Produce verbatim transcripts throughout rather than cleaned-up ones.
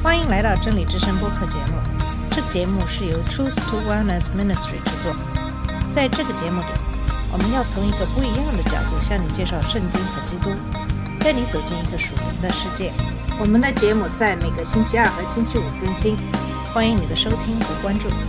欢迎来到真理之声播客节目。这个节目是由 Truth to Wellness Ministry 制作。在这个节目里，我们要从一个不一样的角度向你介绍圣经和基督，带你走进一个属灵的世界。我们的节目在每个星期二和星期五更新，欢迎你的收听和关注。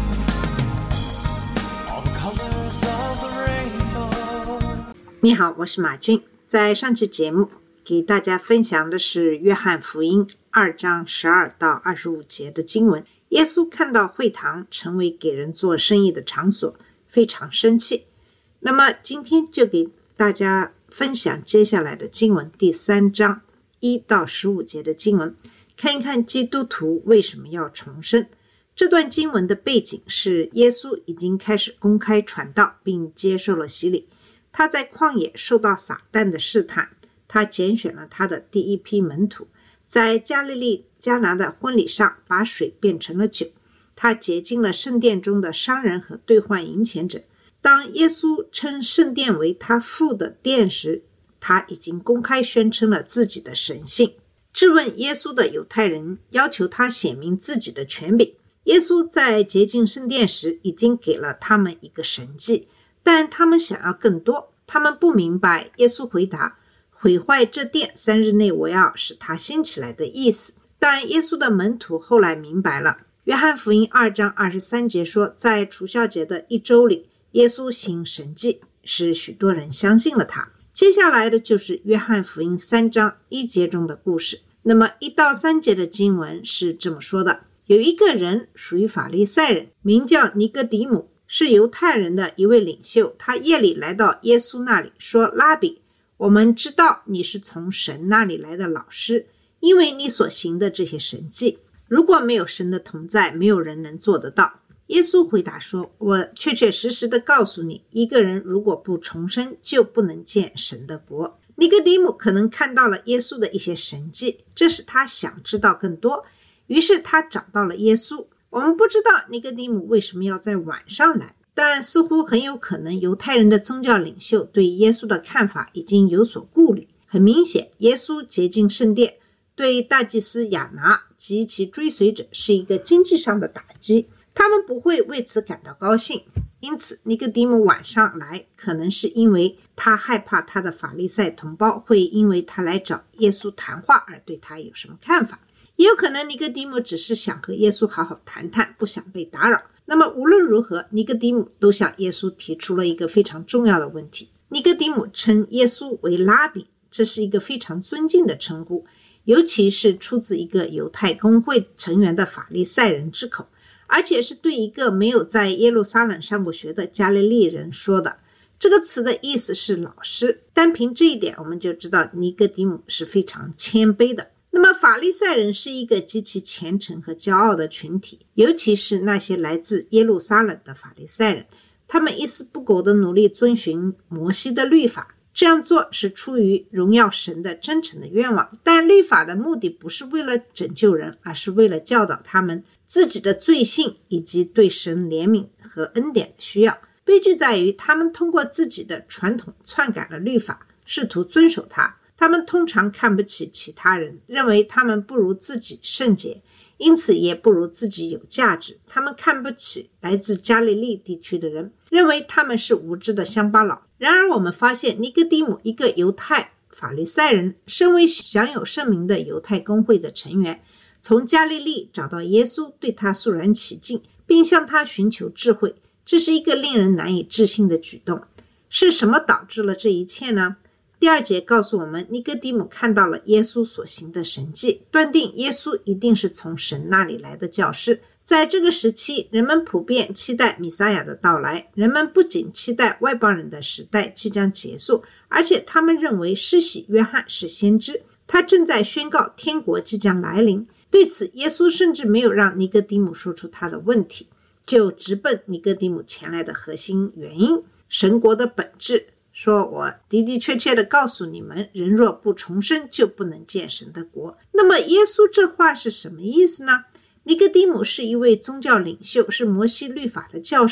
你好，我是马军。在上期节目给大家分享的是约翰福音二章十二到二十五节的经文。耶稣看到会堂成为给人做生意的场所，非常生气。那么今天就给大家分享接下来的经文，第三章一到十五节的经文，看一看基督徒为什么要重生。这段经文的背景是耶稣已经开始公开传道，并接受了洗礼。他在旷野受到撒旦的试探，他拣选了他的第一批门徒，在加利利迦拿的婚礼上把水变成了酒。他洁净了圣殿中的商人和兑换银钱者。当耶稣称圣殿为他父的殿时，他已经公开宣称了自己的神性。质问耶稣的犹太人要求他显明自己的权柄。耶稣在洁净圣殿时已经给了他们一个神迹，但他们想要更多。他们不明白耶稣回答，毁坏这殿，三日内我要使它兴起来的意思。但耶稣的门徒后来明白了。约翰福音二章二十三节说，在除酵节的一周里，耶稣行神迹，使许多人相信了他。接下来的就是约翰福音三章一节中的故事。那么一到三节的经文是这么说的：有一个人属于法利赛人，名叫尼哥底母，是犹太人的一位领袖。他夜里来到耶稣那里，说：拉比，我们知道你是从神那里来的老师，因为你所行的这些神迹，如果没有神的同在，没有人能做得到。耶稣回答说：我确确实实的告诉你，一个人如果不重生，就不能见神的国。尼哥底母可能看到了耶稣的一些神迹，这使他想知道更多，于是他找到了耶稣。我们不知道尼哥底母为什么要在晚上来，但似乎很有可能犹太人的宗教领袖对耶稣的看法已经有所顾虑。很明显，耶稣洁净圣殿对大祭司亚拿及其追随者是一个经济上的打击，他们不会为此感到高兴。因此尼哥底母晚上来，可能是因为他害怕他的法利赛同胞会因为他来找耶稣谈话而对他有什么看法。也有可能尼哥底母只是想和耶稣好好谈谈，不想被打扰。那么无论如何，尼哥底母都向耶稣提出了一个非常重要的问题。尼哥底母称耶稣为拉比，这是一个非常尊敬的称呼，尤其是出自一个犹太公会成员的法利赛人之口，而且是对一个没有在耶路撒冷上过学的加利利人说的。这个词的意思是老师，单凭这一点我们就知道尼哥底母是非常谦卑的。那么法利赛人是一个极其虔诚和骄傲的群体，尤其是那些来自耶路撒冷的法利赛人，他们一丝不苟地努力遵循摩西的律法，这样做是出于荣耀神的真诚的愿望。但律法的目的不是为了拯救人，而是为了教导他们自己的罪性以及对神怜悯和恩典的需要。悲剧在于他们通过自己的传统篡改了律法，试图遵守它。他们通常看不起其他人，认为他们不如自己圣洁，因此也不如自己有价值。他们看不起来自加利利地区的人，认为他们是无知的乡巴佬。然而我们发现尼哥底母，一个犹太法利赛人，身为享有盛名的犹太公会的成员，从加利利找到耶稣，对他肃然起敬，并向他寻求智慧。这是一个令人难以置信的举动。是什么导致了这一切呢？第二节告诉我们，尼哥底母看到了耶稣所行的神迹，断定耶稣一定是从神那里来的教师。在这个时期，人们普遍期待弥撒亚的到来，人们不仅期待外邦人的时代即将结束，而且他们认为施洗约翰是先知，他正在宣告天国即将来临。对此，耶稣甚至没有让尼哥底母说出他的问题，就直奔尼哥底母前来的核心原因，神国的本质。说我的的确确的告诉你们，人若不重生，就不能见神的国。那么耶稣这话是什么意思呢？尼哥底母是一位宗教领袖，是摩西律法的教师，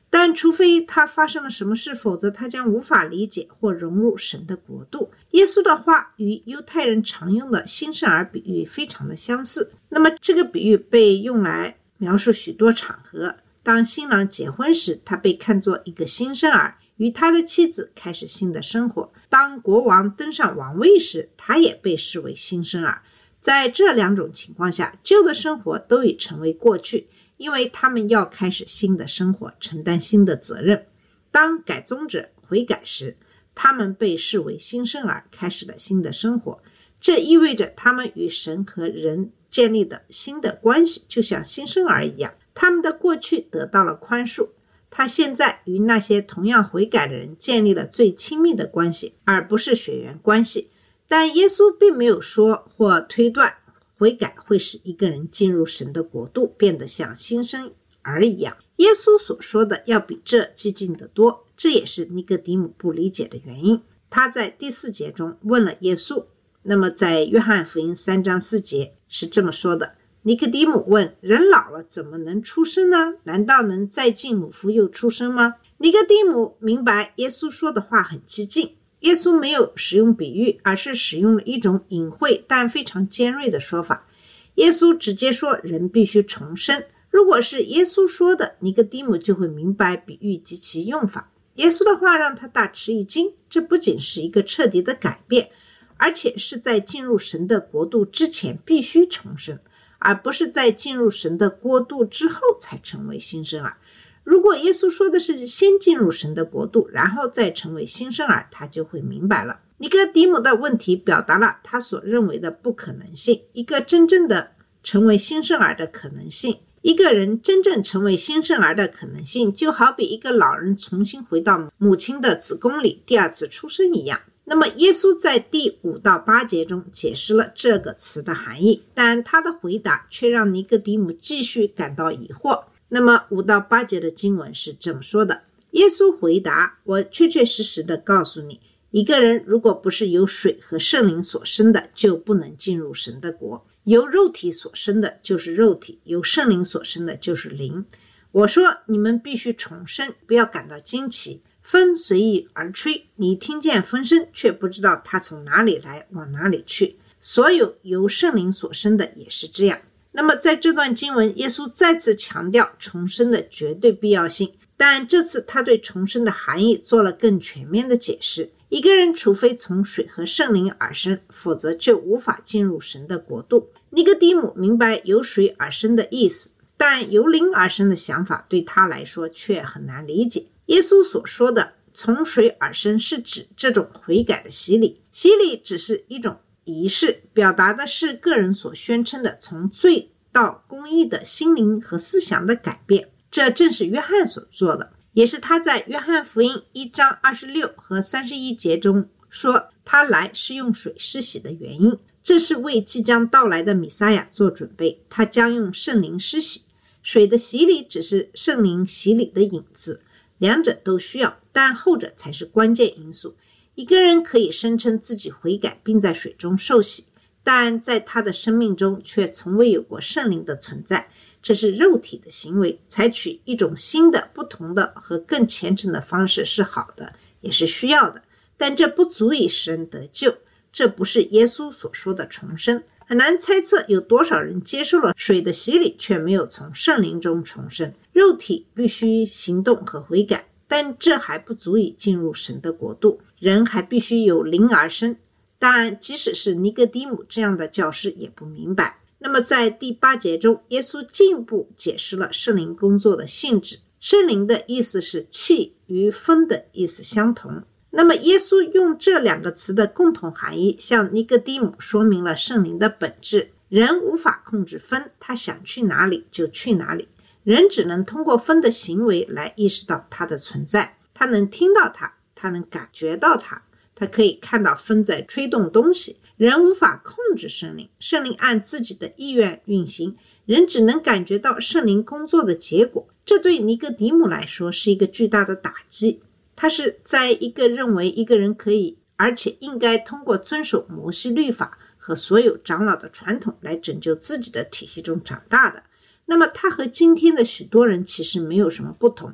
但除非他发生了什么事，否则他将无法理解或融入神的国度。耶稣的话与犹太人常用的新生儿比喻非常的相似，那么这个比喻被用来描述许多场合。当新郎结婚时，他被看作一个新生儿，与他的妻子开始新的生活。当国王登上王位时，他也被视为新生儿。在这两种情况下，旧的生活都已成为过去，因为他们要开始新的生活，承担新的责任。当改宗者悔改时，他们被视为新生儿，开始了新的生活。这意味着他们与神和人建立的新的关系，就像新生儿一样。他们的过去得到了宽恕，他现在与那些同样悔改的人建立了最亲密的关系，而不是血缘关系。但耶稣并没有说或推断悔改会使一个人进入神的国度，变得像新生儿一样。耶稣所说的要比这激进得多，这也是尼哥底母不理解的原因。他在第四节中问了耶稣，那么在约翰福音三章四节是这么说的：尼哥底母问，人老了怎么能出生呢？难道能再进母腹又出生吗？尼哥底母明白耶稣说的话很激进，耶稣没有使用比喻，而是使用了一种隐晦但非常尖锐的说法。耶稣直接说人必须重生。如果是耶稣说的，尼哥底母就会明白比喻及其用法。耶稣的话让他大吃一惊，这不仅是一个彻底的改变，而且是在进入神的国度之前必须重生，而不是在进入神的国度之后才成为新生儿。如果耶稣说的是先进入神的国度，然后再成为新生儿，他就会明白了。尼哥底母的问题表达了他所认为的不可能性，一个真正的成为新生儿的可能性。一个人真正成为新生儿的可能性，就好比一个老人重新回到母亲的子宫里第二次出生一样。那么耶稣在第五到八节中解释了这个词的含义，但他的回答却让尼哥底母继续感到疑惑。那么五到八节的经文是这么说的：耶稣回答，我确确实实的告诉你，一个人如果不是由水和圣灵所生的，就不能进入神的国。由肉体所生的就是肉体，由圣灵所生的就是灵。我说你们必须重生，不要感到惊奇。风随意而吹，你听见风声，却不知道它从哪里来，往哪里去。所有由圣灵所生的也是这样。那么在这段经文，耶稣再次强调重生的绝对必要性，但这次他对重生的含义做了更全面的解释。一个人除非从水和圣灵而生，否则就无法进入神的国度。尼哥底母明白由水而生的意思，但由灵而生的想法对他来说却很难理解。耶稣所说的从水而生是指这种悔改的洗礼，洗礼只是一种仪式，表达的是个人所宣称的从罪到公义的心灵和思想的改变。这正是约翰所做的，也是他在约翰福音一章二十六和三十一节中说他来是用水施洗的原因。这是为即将到来的弥撒亚做准备，他将用圣灵施洗。水的洗礼只是圣灵洗礼的影子，两者都需要，但后者才是关键因素。一个人可以声称自己悔改并在水中受洗，但在他的生命中却从未有过圣灵的存在，这是肉体的行为。采取一种新的、不同的和更虔诚的方式是好的，也是需要的，但这不足以使人得救。这不是耶稣所说的重生。很难猜测有多少人接受了水的洗礼，却没有从圣灵中重生。肉体必须行动和悔改，但这还不足以进入神的国度。人还必须由灵而生，但即使是尼哥底母这样的教师也不明白。那么在第八节中，耶稣进一步解释了圣灵工作的性质。圣灵的意思是气，与风的意思相同。那么耶稣用这两个词的共同含义向尼哥底母说明了圣灵的本质。人无法控制风，他想去哪里就去哪里。人只能通过风的行为来意识到它的存在，他能听到它，他能感觉到它，他可以看到风在吹动东西。人无法控制圣灵，圣灵按自己的意愿运行，人只能感觉到圣灵工作的结果。这对尼哥底母来说是一个巨大的打击。他是在一个认为一个人可以而且应该通过遵守摩西律法和所有长老的传统来拯救自己的体系中长大的。那么他和今天的许多人其实没有什么不同，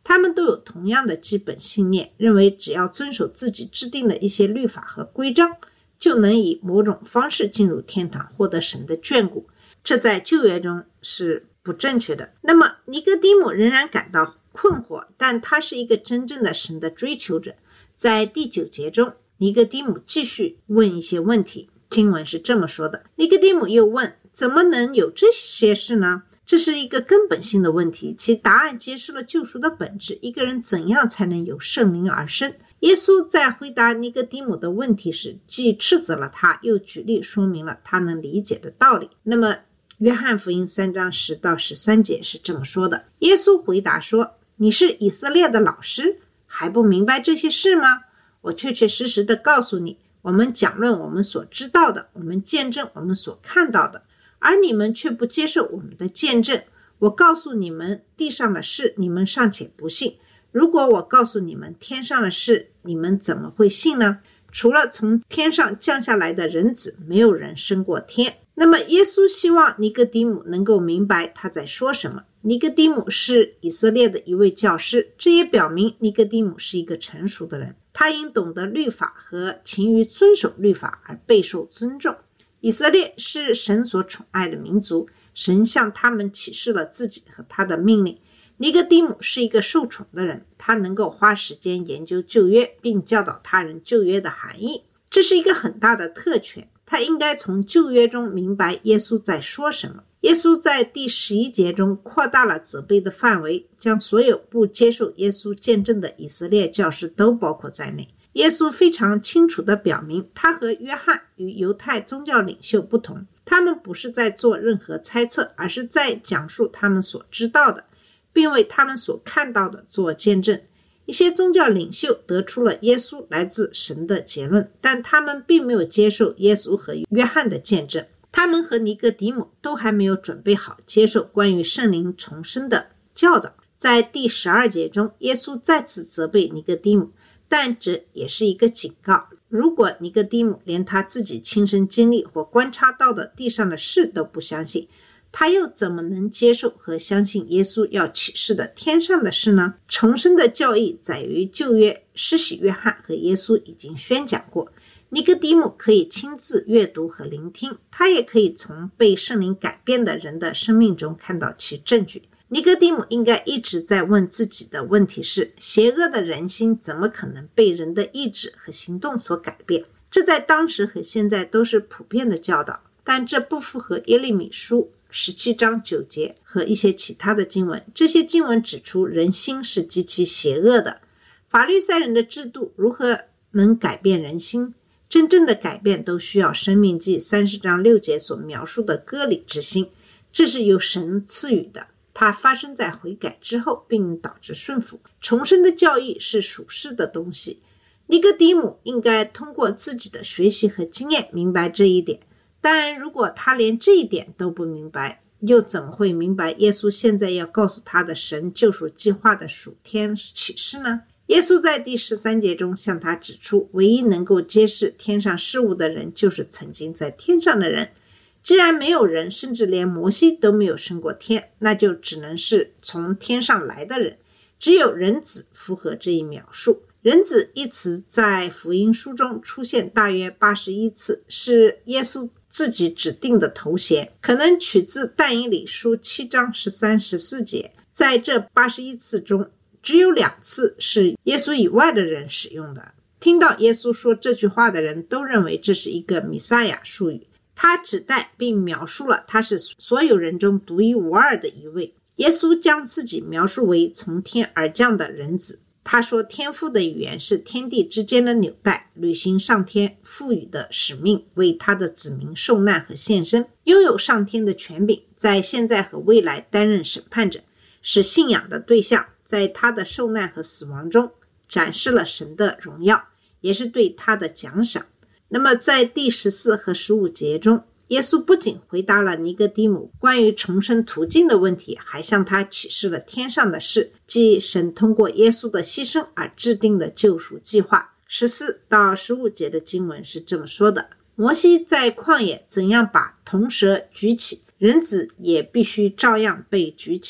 他们都有同样的基本信念，认为只要遵守自己制定的一些律法和规章，就能以某种方式进入天堂，获得神的眷顾。这在旧约中是不正确的。那么尼哥底母仍然感到困惑，但他是一个真正的神的追求者。在第九节中，尼哥底母继续问一些问题，经文是这么说的：尼哥底母又问，怎么能有这些事呢？这是一个根本性的问题，其答案揭示了救赎的本质。一个人怎样才能由圣灵而生？耶稣在回答尼哥底母的问题时，既斥责了他，又举例说明了他能理解的道理。那么约翰福音三章十到十三节是这么说的：耶稣回答说，你是以色列的老师，还不明白这些事吗？我确确实实的告诉你，我们讲论我们所知道的，我们见证我们所看到的，而你们却不接受我们的见证。我告诉你们地上的事，你们尚且不信，如果我告诉你们天上的事，你们怎么会信呢？除了从天上降下来的人子，没有人升过天。那么耶稣希望尼哥底母能够明白他在说什么。尼哥底母是以色列的一位教师，这也表明尼哥底母是一个成熟的人，他因懂得律法和勤于遵守律法而备受尊重。以色列是神所宠爱的民族，神向他们启示了自己和他的命令。尼哥底母是一个受宠的人，他能够花时间研究旧约，并教导他人旧约的含义，这是一个很大的特权。他应该从旧约中明白耶稣在说什么。耶稣在第十一节中扩大了责备的范围，将所有不接受耶稣见证的以色列教师都包括在内。耶稣非常清楚地表明，他和约翰与犹太宗教领袖不同，他们不是在做任何猜测，而是在讲述他们所知道的，并为他们所看到的做见证。一些宗教领袖得出了耶稣来自神的结论，但他们并没有接受耶稣和约翰的见证。他们和尼哥底母都还没有准备好接受关于圣灵重生的教导。在第十二节中，耶稣再次责备尼哥底母，但这也是一个警告。如果尼哥底母连他自己亲身经历或观察到的地上的事都不相信，他又怎么能接受和相信耶稣要启示的天上的事呢？重生的教义在于旧约施洗约翰和耶稣已经宣讲过，尼哥底母可以亲自阅读和聆听，他也可以从被圣灵改变的人的生命中看到其证据。尼哥底母应该一直在问自己的问题是：邪恶的人心怎么可能被人的意志和行动所改变？这在当时和现在都是普遍的教导，但这不符合耶利米书十七章九节和一些其他的经文。这些经文指出人心是极其邪恶的，法利赛人的制度如何能改变人心？真正的改变都需要申命记三十章六节所描述的割礼之心，这是由神赐予的，它发生在悔改之后，并导致顺服。重生的教义是属世的东西，尼哥底母应该通过自己的学习和经验明白这一点。但如果他连这一点都不明白，又怎么会明白耶稣现在要告诉他的神救赎计划的属天启示呢？耶稣在第十三节中向他指出，唯一能够揭示天上事物的人就是曾经在天上的人。既然没有人，甚至连摩西都没有升过天，那就只能是从天上来的人。只有人子符合这一描述。人子一词在福音书中出现大约八十一次，是耶稣自己指定的头衔，可能取自但以理书七章十三、十四节。在这八十一次中，只有两次是耶稣以外的人使用的。听到耶稣说这句话的人都认为这是一个弥赛亚术语，他指代并描述了他是所有人中独一无二的一位。耶稣将自己描述为从天而降的人子，他说天父的语言是天地之间的纽带，履行上天赋予的使命，为他的子民受难和献身，拥有上天的权柄，在现在和未来担任审判者，是信仰的对象，在他的受难和死亡中展示了神的荣耀，也是对他的奖赏。那么在第十四和十五节中，耶稣不仅回答了尼哥底母关于重生途径的问题，还向他启示了天上的事，即神通过耶稣的牺牲而制定的救赎计划。十四到十五节的经文是这么说的：摩西在旷野怎样把铜蛇举起，人子也必须照样被举起来，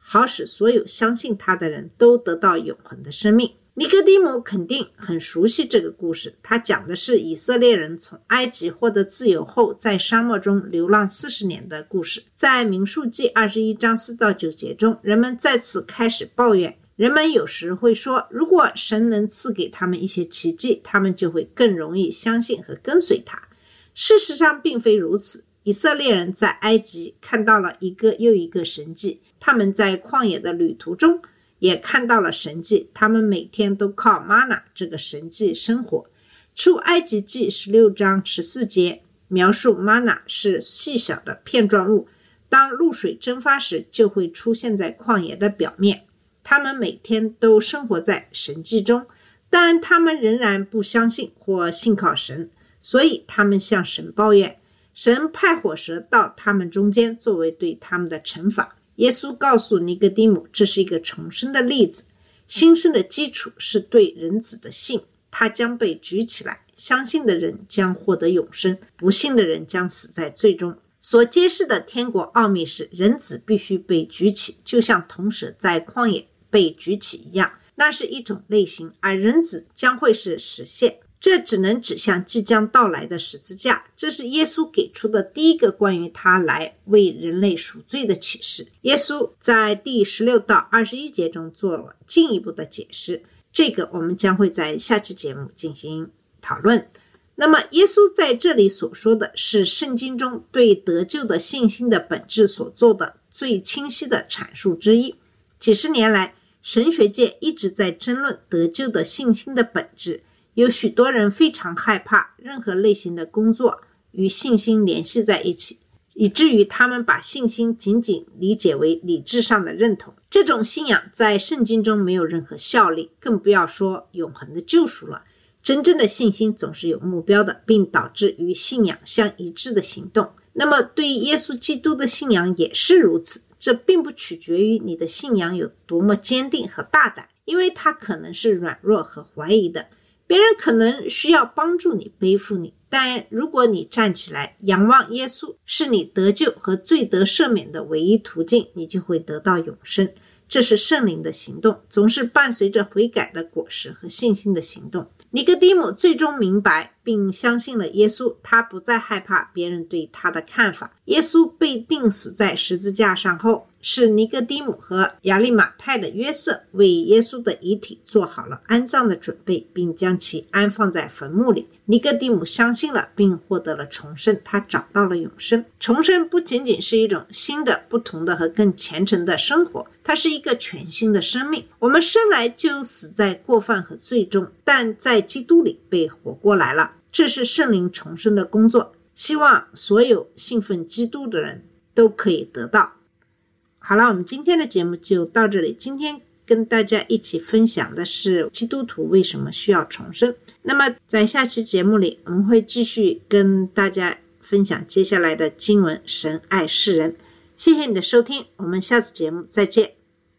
好使所有相信他的人都得到永恒的生命。尼哥底母肯定很熟悉这个故事，他讲的是以色列人从埃及获得自由后在沙漠中流浪四十年的故事。在民数记二十一章四到九节中，人们再次开始抱怨。人们有时会说，如果神能赐给他们一些奇迹，他们就会更容易相信和跟随他。事实上并非如此，以色列人在埃及看到了一个又一个神迹，他们在旷野的旅途中也看到了神迹，他们每天都靠玛纳这个神迹生活。出埃及记十六章十四节描述玛纳是细小的片状物，当露水蒸发时就会出现在旷野的表面。他们每天都生活在神迹中，但他们仍然不相信或信靠神，所以他们向神抱怨。神派火蛇到他们中间作为对他们的惩罚。耶稣告诉尼哥底母，这是一个重生的例子，新生的基础是对人子的信，他将被举起来，相信的人将获得永生，不信的人将死在罪中。所揭示的天国奥秘是，人子必须被举起，就像铜蛇在旷野被举起一样，那是一种类型，而人子将会是实现。这只能指向即将到来的十字架，这是耶稣给出的第一个关于他来为人类赎罪的启示。耶稣在第十六到二十一节中做了进一步的解释，这个我们将会在下期节目进行讨论。那么耶稣在这里所说的是圣经中对得救的信心的本质所做的最清晰的阐述之一。几十年来，神学界一直在争论得救的信心的本质，有许多人非常害怕任何类型的工作与信心联系在一起，以至于他们把信心仅仅理解为理智上的认同。这种信仰在圣经中没有任何效力，更不要说永恒的救赎了。真正的信心总是有目标的，并导致与信仰相一致的行动。那么对耶稣基督的信仰也是如此，这并不取决于你的信仰有多么坚定和大胆，因为它可能是软弱和怀疑的。别人可能需要帮助你背负你，但如果你站起来仰望耶稣，是你得救和罪得赦免的唯一途径，你就会得到永生。这是圣灵的行动，总是伴随着悔改的果实和信心的行动。尼哥底母最终明白并相信了耶稣，他不再害怕别人对他的看法。耶稣被钉死在十字架上后，是尼哥底母和亚利马太的约瑟为耶稣的遗体做好了安葬的准备，并将其安放在坟墓里。尼哥底母相信了，并获得了重生，他找到了永生。重生不仅仅是一种新的、不同的和更虔诚的生活，它是一个全新的生命。我们生来就死在过犯和罪中，但在基督里被活过来了。这是圣灵重生的工作，希望所有信奉基督的人都可以得到。好了，我们今天的节目就到这里。今天跟大家一起分享的是基督徒为什么需要重生。那么在下期节目里，我们会继续跟大家分享接下来的经文，神爱世人。谢谢你的收听，我们下次节目再见。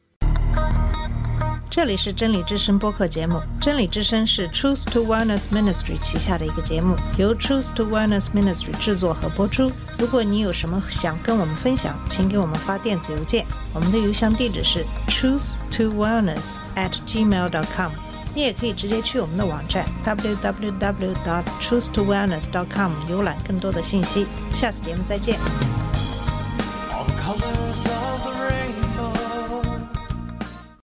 这里是真理之声播客节目，真理之声是 Truth to Wellness Ministry 旗下的一个节目，由 Truth to Wellness Ministry 制作和播出。如果你有什么想跟我们分享，请给我们发电子邮件，我们的邮箱地址是 truth to wellness at gmail dot com。 你也可以直接去我们的网站 double-u double-u double-u dot truth to wellness dot com 浏览更多的信息。下次节目再见。All the colors of the rain